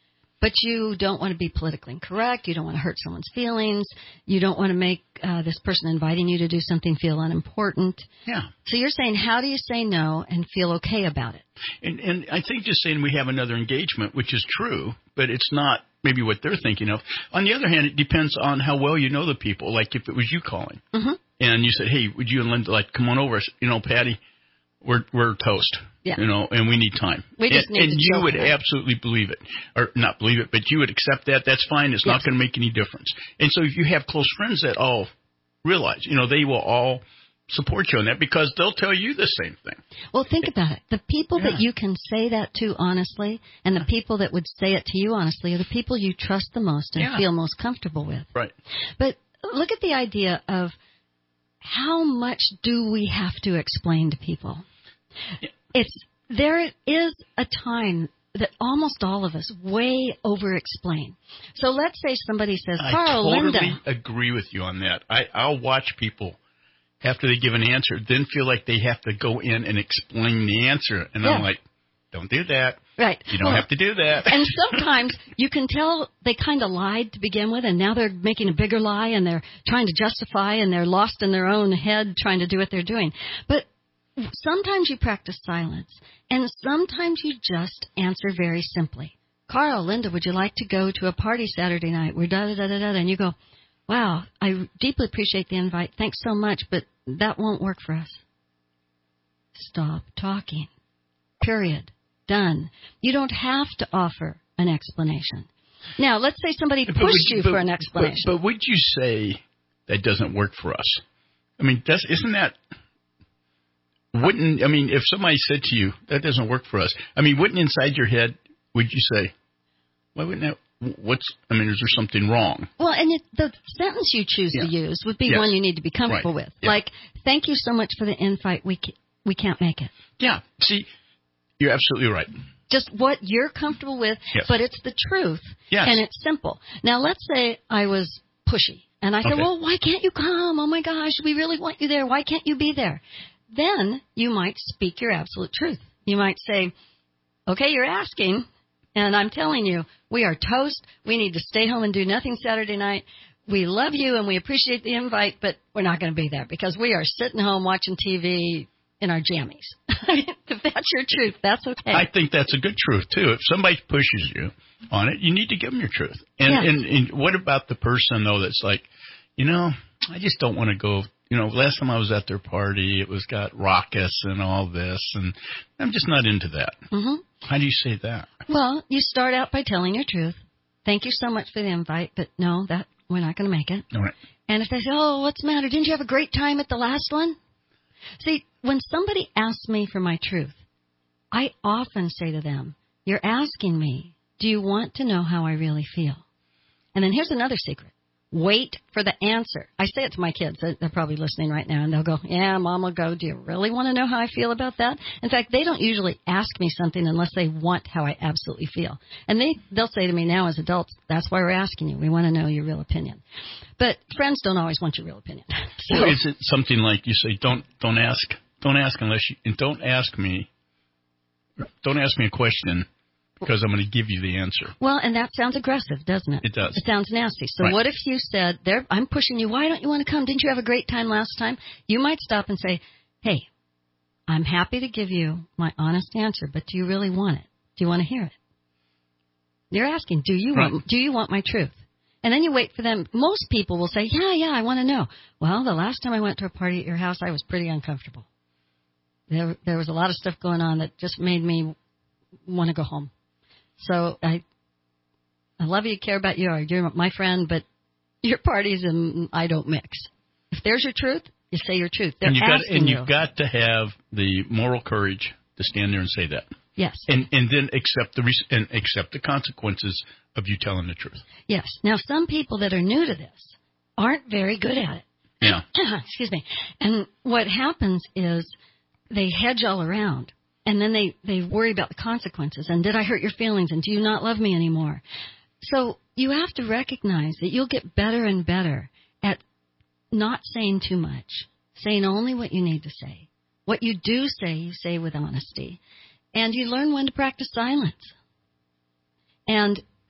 But you don't want to be politically incorrect. You don't want to hurt someone's feelings. You don't want to make this person inviting you to do something feel unimportant. Yeah. So you're saying, how do you say no and feel okay about it? And I think just saying we have another engagement, which is true, but it's not maybe what they're thinking of. On the other hand, it depends on how well you know the people. Like if it was you calling and you said, hey, would you and Linda come on over? Patty, we're toast. Yeah. And we need time. We just need and you would absolutely believe it. Or not believe it, but you would accept that. That's fine. It's not going to make any difference. And so if you have close friends that all realize, they will all support you on that because they'll tell you the same thing. Well, think about it. The people that you can say that to honestly and the people that would say it to you honestly are the people you trust the most and feel most comfortable with. Right. But look at the idea of how much do we have to explain to people? There is a time that almost all of us way over-explain. So let's say somebody says, Carl, I totally Linda. agree with you on that. I'll watch people after they give an answer, then feel like they have to go in and explain the answer. And I'm like, don't do that. Right. You don't have to do that. And sometimes you can tell they kind of lied to begin with, and now they're making a bigger lie, and they're trying to justify, and they're lost in their own head trying to do what they're doing. But sometimes you practice silence, and sometimes you just answer very simply. Carl, Linda, would you like to go to a party Saturday night? We're da-da-da-da-da. And you go, wow, I deeply appreciate the invite. Thanks so much, but that won't work for us. Stop talking. Period. Done. You don't have to offer an explanation. Now, let's say somebody pushed you for an explanation. But would you say that doesn't work for us? I mean, if somebody said to you, that doesn't work for us, wouldn't inside your head, would you say, why wouldn't that? Is there something wrong? Well, and the sentence you choose to use would be one you need to be comfortable with. Yeah. Like, thank you so much for the invite. We can't make it. Yeah. See, you're absolutely right. Just what you're comfortable with, but it's the truth. Yes. And it's simple. Now, let's say I was pushy. And I said, well, why can't you come? Oh, my gosh, we really want you there. Why can't you be there? Then you might speak your absolute truth. You might say, okay, you're asking, and I'm telling you, we are toast. We need to stay home and do nothing Saturday night. We love you and we appreciate the invite, but we're not going to be there because we are sitting home watching TV in our jammies. If that's your truth, that's okay. I think that's a good truth, too. If somebody pushes you on it, you need to give them your truth. And what about the person, though, that's like, I just don't want to go. Last time I was at their party, it got raucous and all this, and I'm just not into that. Mm-hmm. How do you say that? Well, you start out by telling your truth. Thank you so much for the invite, but no, we're not going to make it. All right. And if they say, oh, what's the matter? Didn't you have a great time at the last one? See, when somebody asks me for my truth, I often say to them, you're asking me, do you want to know how I really feel? And then here's another secret. Wait for the answer. I say it to my kids. They're probably listening right now, and they'll go, yeah, Mom will go, do you really want to know how I feel about that? In fact, they don't usually ask me something unless they want how I absolutely feel. And they'll say to me now as adults, that's why we're asking you. We want to know your real opinion. But friends don't always want your real opinion. So, or is it something like you say, don't ask unless you, and don't ask me a question, because I'm going to give you the answer. Well, and that sounds aggressive, doesn't it? It does. It sounds nasty. So what if you said, I'm pushing you, why don't you want to come? Didn't you have a great time last time? You might stop and say, hey, I'm happy to give you my honest answer, but do you really want it? Do you want to hear it? You're asking, do you want my truth? And then you wait for them. Most people will say, yeah, I want to know. Well, the last time I went to a party at your house, I was pretty uncomfortable. There was a lot of stuff going on that just made me want to go home. So I love you, care about you, you're my friend, but your parties and I don't mix. If there's your truth, you say your truth. You've got to have the moral courage to stand there and say that. Yes. And then accept the consequences of you telling the truth. Yes. Now, some people that are new to this aren't very good at it. Yeah. Excuse me. And what happens is they hedge all around. And then they worry about the consequences. And did I hurt your feelings? And do you not love me anymore? So you have to recognize that you'll get better and better at not saying too much, saying only what you need to say. What you do say, you say with honesty. And you learn when to practice silence. And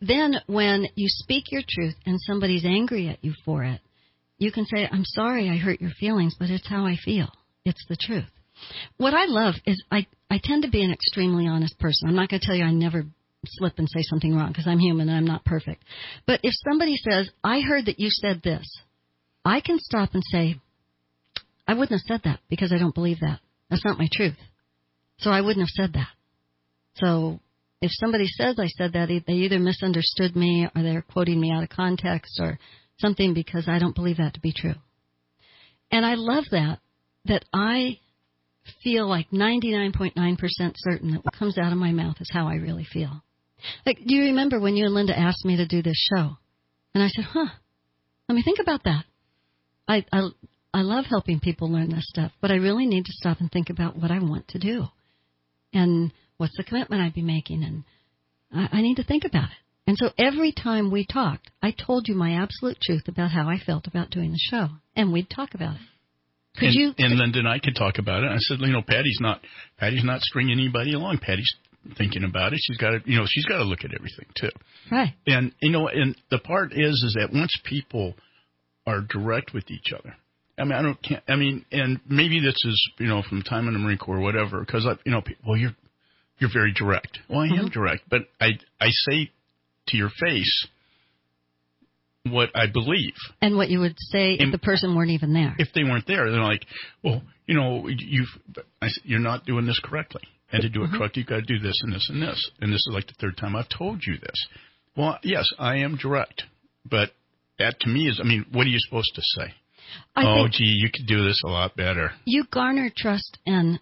then when you speak your truth and somebody's angry at you for it, you can say, I'm sorry I hurt your feelings, but it's how I feel. It's the truth. What I love is I tend to be an extremely honest person. I'm not going to tell you I never slip and say something wrong because I'm human and I'm not perfect. But if somebody says, I heard that you said this, I can stop and say, I wouldn't have said that because I don't believe that. That's not my truth. So I wouldn't have said that. So if somebody says I said that, they either misunderstood me or they're quoting me out of context or something because I don't believe that to be true. And I love that I feel like 99.9% certain that what comes out of my mouth is how I really feel. Like, do you remember when you and Linda asked me to do this show? And I said, let me think about that. I love helping people learn this stuff, but I really need to stop and think about what I want to do. And what's the commitment I'd be making? And I need to think about it. And so every time we talked, I told you my absolute truth about how I felt about doing the show. And we'd talk about it. And Linda and I could talk about it. I said, Patty's not stringing anybody along. Patty's thinking about it. She's got to look at everything too. Right. And and the part is that once people are direct with each other. I mean, and maybe this is from time in the Marine Corps or whatever. Because you're very direct. Well, I am direct, but I say to your face what I believe. And what you would say if the person weren't even there. If they weren't there, they're like, well, you're not doing this correctly. And to do it correctly, you've got to do this and this and this. And this is like the third time I've told you this. Well, yes, I am direct. But that to me is, what are you supposed to say? You could do this a lot better. You garner trust and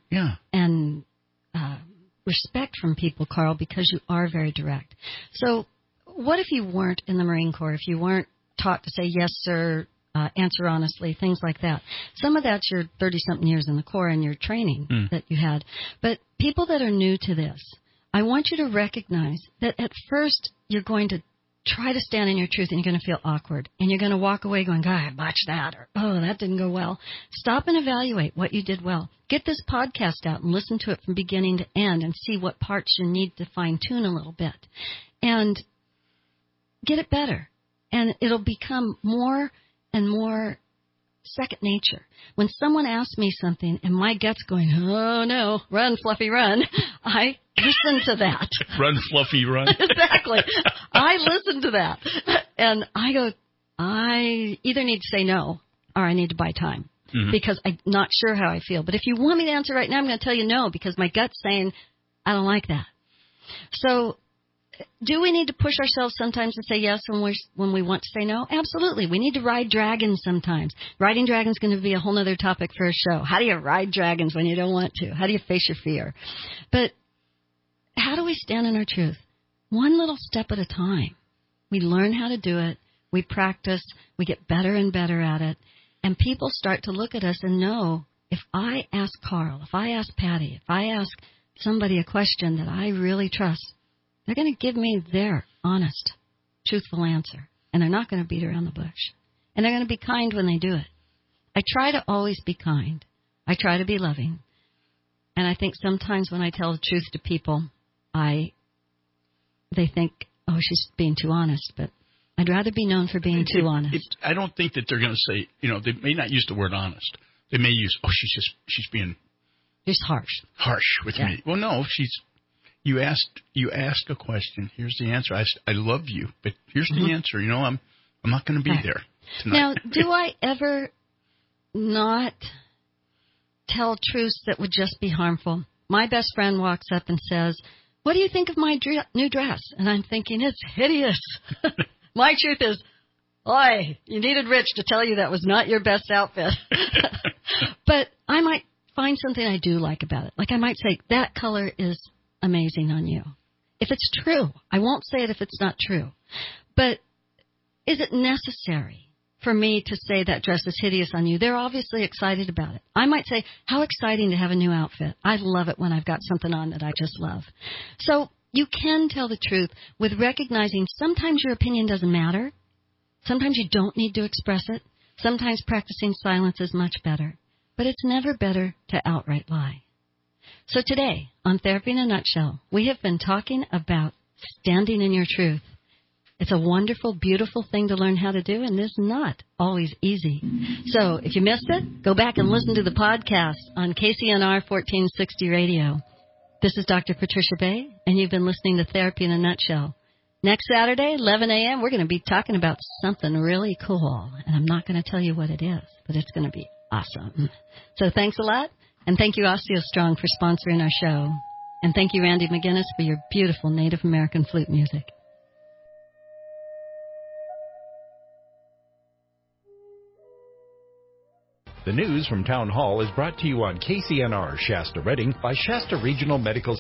respect from people, Carl, because you are very direct. So what if you weren't in the Marine Corps, if you weren't taught to say yes, sir, answer honestly, things like that? Some of that's your 30-something years in the Corps and your training that you had. But people that are new to this, I want you to recognize that at first you're going to try to stand in your truth and you're going to feel awkward. And you're going to walk away going, God, I botched that, or, oh, that didn't go well. Stop and evaluate what you did well. Get this podcast out and listen to it from beginning to end and see what parts you need to fine-tune a little bit. And get it better. And it'll become more and more second nature. When someone asks me something and my gut's going, oh, no, run, Fluffy, run, I listen to that. Run, Fluffy, run. Exactly. I listen to that. And I go, I either need to say no or I need to buy time because I'm not sure how I feel. But if you want me to answer right now, I'm going to tell you no because my gut's saying I don't like that. So do we need to push ourselves sometimes to say yes when we want to say no? Absolutely. We need to ride dragons sometimes. Riding dragons is going to be a whole other topic for a show. How do you ride dragons when you don't want to? How do you face your fear? But how do we stand in our truth? One little step at a time. We learn how to do it. We practice. We get better and better at it. And people start to look at us and know if I ask Carl, if I ask Patty, if I ask somebody a question that I really trust, they're going to give me their honest, truthful answer. And they're not going to beat around the bush. And they're going to be kind when they do it. I try to always be kind. I try to be loving. And I think sometimes when I tell the truth to people, they think, oh, she's being too honest. But I'd rather be known for being too honest. I don't think that they're going to say, they may not use the word honest. They may use, she's being... Just harsh. Harsh with me. Well, no, You asked a question. Here's the answer. I love you, but here's the answer. I'm not going to be there tonight. Now, do I ever not tell truths that would just be harmful? My best friend walks up and says, what do you think of my new dress? And I'm thinking, it's hideous. My truth is, oi, you needed Rich to tell you that was not your best outfit. But I might find something I do like about it. Like I might say, that color is amazing on you. If it's true, I won't say it if it's not true. But is it necessary for me to say that dress is hideous on you? They're obviously excited about it. I might say, how exciting to have a new outfit. I love it when I've got something on that I just love. So you can tell the truth with recognizing sometimes your opinion doesn't matter. Sometimes you don't need to express it. Sometimes practicing silence is much better. But it's never better to outright lie. So today, on Therapy in a Nutshell, we have been talking about standing in your truth. It's a wonderful, beautiful thing to learn how to do, and it's not always easy. So if you missed it, go back and listen to the podcast on KCNR 1460 Radio. This is Dr. Patricia Bay, and you've been listening to Therapy in a Nutshell. Next Saturday, 11 a.m., we're going to be talking about something really cool, and I'm not going to tell you what it is, but it's going to be awesome. So thanks a lot, and thank you, OsteoStrong, for sponsoring our show. And thank you, Randy McGinnis, for your beautiful Native American flute music. The news from Town Hall is brought to you on KCNR Shasta Redding by Shasta Regional Medical